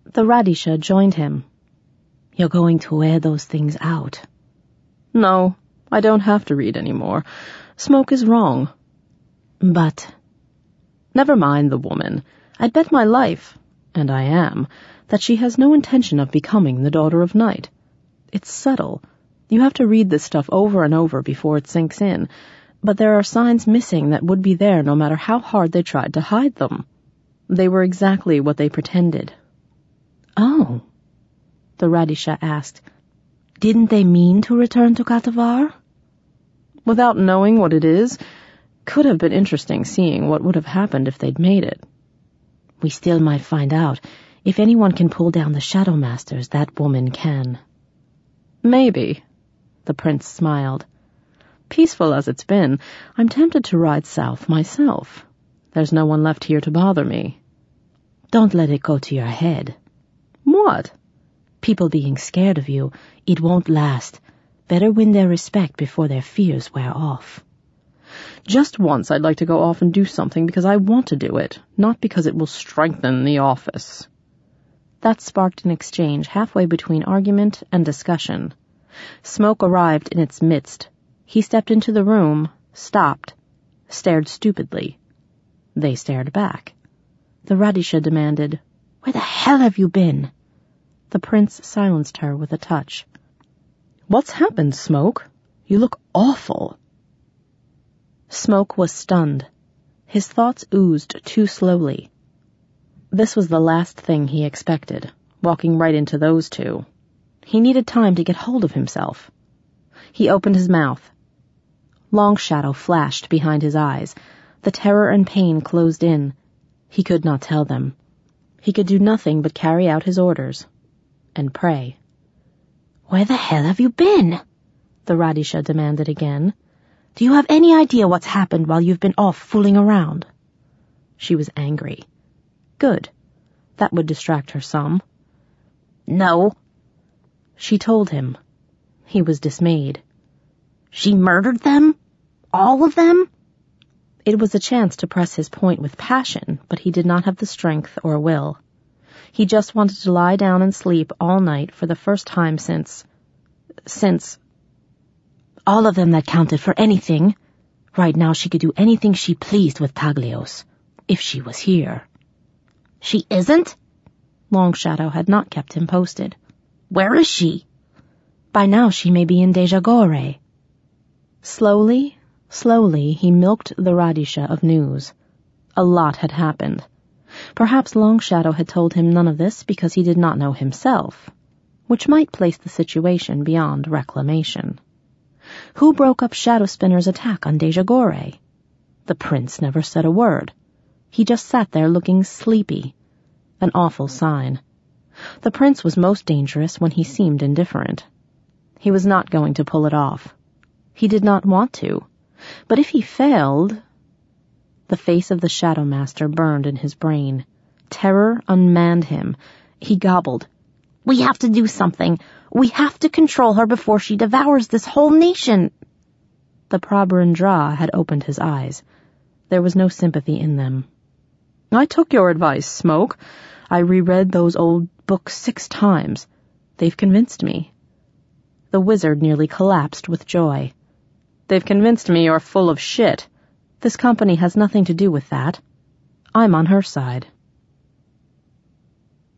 The Radisha joined him. "You're going to wear those things out." "No, I don't have to read anymore. Smoke is wrong." "But—" "Never mind the woman. I'd bet my life, and I am, that she has no intention of becoming the daughter of Night. It's subtle. You have to read this stuff over and over before it sinks in, but there are signs missing that would be there no matter how hard they tried to hide them. They were exactly what they pretended." "Oh," the Radisha asked, "didn't they mean to return to Katavar?" "Without knowing what it is, could have been interesting seeing what would have happened if they'd made it." "We still might find out. If anyone can pull down the Shadow Masters, that woman can." "Maybe," the prince smiled. "Peaceful as it's been, I'm tempted to ride south myself. There's no one left here to bother me." "Don't let it go to your head." "What?" "People being scared of you. It won't last. Better win their respect before their fears wear off." "Just once I'd like to go off and do something because I want to do it, not because it will strengthen the office." That sparked an exchange halfway between argument and discussion. Smoke arrived in its midst. He stepped into the room, stopped, stared stupidly. They stared back. The Radisha demanded, "Where the hell have you been?" The prince silenced her with a touch. "What's happened, Smoke? You look awful." Smoke was stunned. His thoughts oozed too slowly. This was the last thing he expected, walking right into those two. He needed time to get hold of himself. He opened his mouth. Long Shadow flashed behind his eyes. The terror and pain closed in. He could not tell them. He could do nothing but carry out his orders and pray. "Where the hell have you been?" the Radisha demanded again. "Do you have any idea what's happened while you've been off fooling around?" She was angry. Good. That would distract her some. "No." She told him. He was dismayed. "She murdered them? All of them?" It was a chance to press his point with passion, but he did not have the strength or will. He just wanted to lie down and sleep all night for the first time since... "All of them that counted for anything. Right now she could do anything she pleased with Taglios, if she was here." "She isn't?" Long Shadow had not kept him posted. "Where is she?" "By now she may be in Deja Gore." Slowly, he milked the Radisha of news. A lot had happened. Perhaps Long Shadow had told him none of this because he did not know himself, which might place the situation beyond reclamation. Who broke up Shadow Spinner's attack on Deja Gore? The prince never said a word. He just sat there looking sleepy. An awful sign. The prince was most dangerous when he seemed indifferent. He was not going to pull it off. He did not want to. But if he failed... The face of the Shadow Master burned in his brain. Terror unmanned him. He gobbled. "We have to do something. We have to control her before she devours this whole nation." The Prabhuran Dra had opened his eyes. There was no sympathy in them. "I took your advice, Smoke. I reread those old books 6 times. They've convinced me." The wizard nearly collapsed with joy. "They've convinced me you're full of shit. This company has nothing to do with that. I'm on her side."